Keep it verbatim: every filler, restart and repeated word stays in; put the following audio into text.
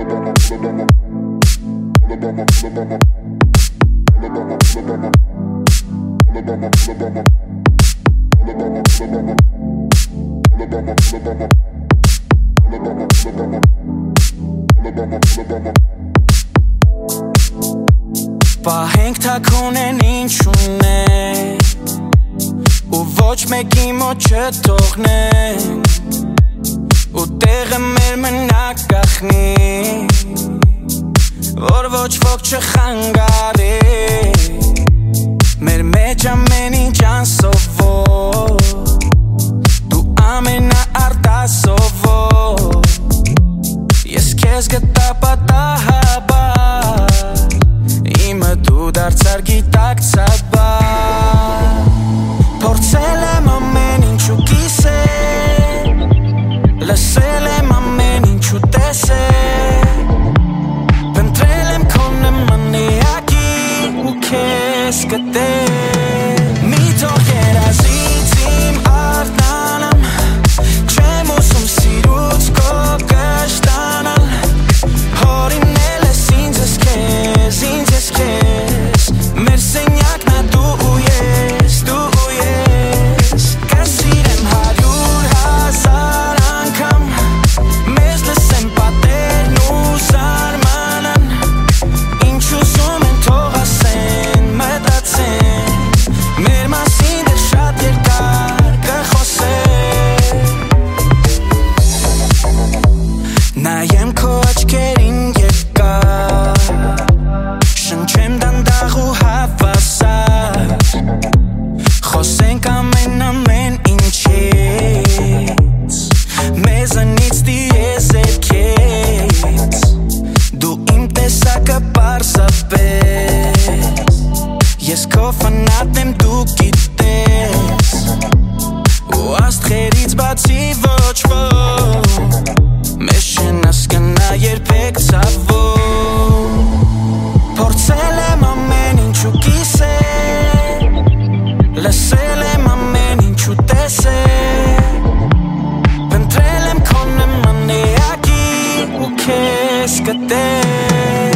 Ba henk takunen inchune U ոչ մեկի մոտ չթողնեն U տեղը մեր մնակ գախնի Որ ոչ ոք չխանգարի Մեր մեջ ամեն ինչ անսովոր Դու ամենաարտասովոր Ես քեզ գտա պատահաբար Իմը դու դարձար գիտակցաբար Փորձել եմ ամեն ինչ ու կիսել Լսել եմ ամեն ինչ ու տեսել Փնտրել եմ քո նման էակի ու քեզ գտել Մի թող երազից իմ արթնանամ Չեմ ուզում սիրուց քո կշտանալ Հորինել ես ինձ ես քեզ, ինձ ես քեզ Մեր սենյակն ա դու ու ես, դու ու ես Կսիրեմ հարյուր հազար անգամ Մեզ լսեմ պատերն ու զարմանան Ինչ ուզում են թող ասեն, մտածեն Մեր մասին դեռ շատ երկար կխոսեն Նայեմ քո աչքերին երկար Շնչեմ դանդաղ ու հավասար Խոսենք ամեն ամեն ինչից Մեզանից դիեզերքից Դու իմ տեսակը պարզապես Ես քո ֆանատ եմ դու գիտես Ու աստղերից բացի ոչ ոք Մեզ չեն հասկանա երբեք ցավոք Փորձել եմ ամեն ինչ ու կիսել Լսել եմ ամեն ինչ ու տեսել Փնտրել եմ քո նման էակի ու քեզ գտել